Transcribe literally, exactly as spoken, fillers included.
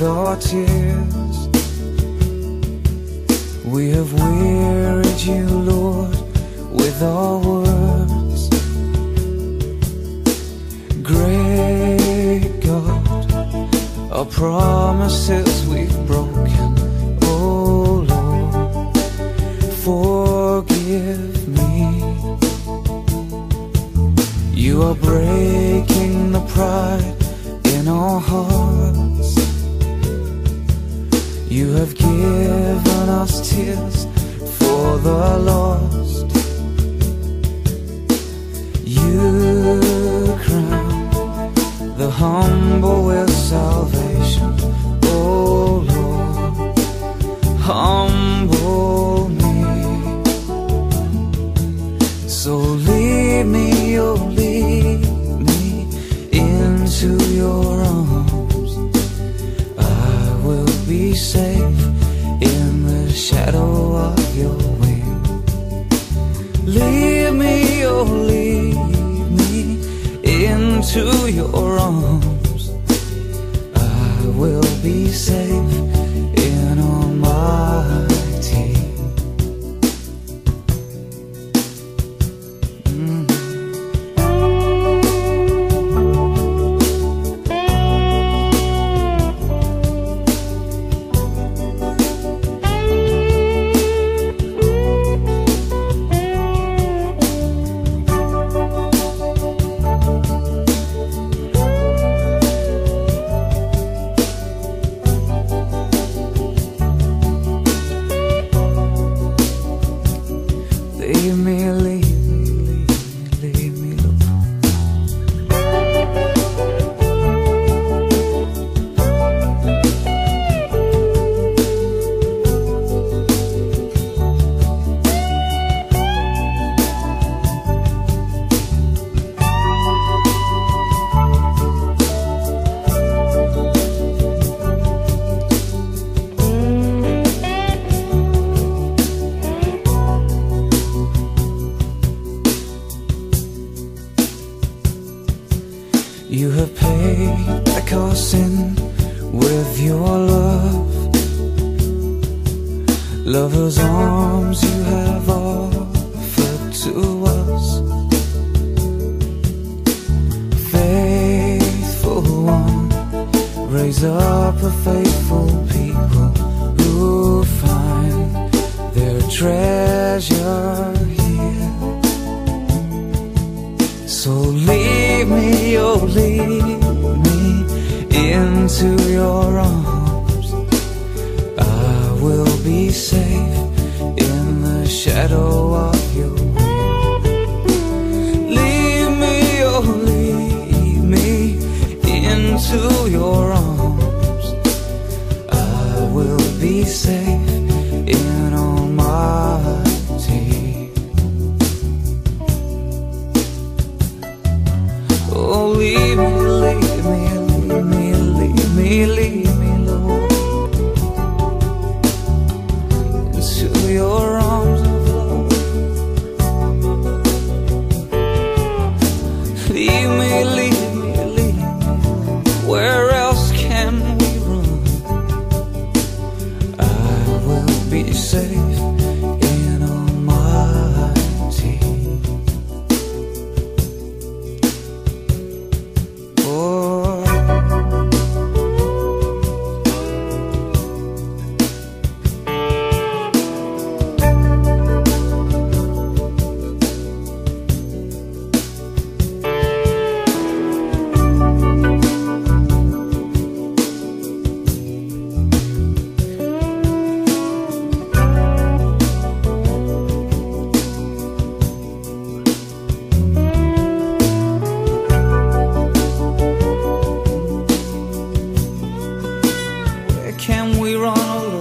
our tears. We have wearied you, Lord, with our words. Great God, our promises we've broken. Oh Lord, forgive me. You are breaking the pride in our hearts. You have given us tears for the lost. You crown the humble with salvation. Oh Lord, humble me. So lead me, oh lead me into your arms. I will be safe in the shadow of your wing. Lead me, oh lead me into your arms. I will be safe in Almighty. Mm. Leave me, leave me, leave me, leave me, Lord. You have paid back our sin with your love. Lover's arms you have offered to us. Faithful one, raise up a faithful people who find their treasure here. So lead me, oh lead me into your arms. I will be safe in the shadow of your wing. Lead me, oh lead me into your arms. I will be safe in Almighty. Oh, lead me, lead me, lead me, lead me, lead me, Lord, into your arms of love. Lead me, lead me, lead me, Lord. Where else can we run? I will be safe in Almighty. Can we run away?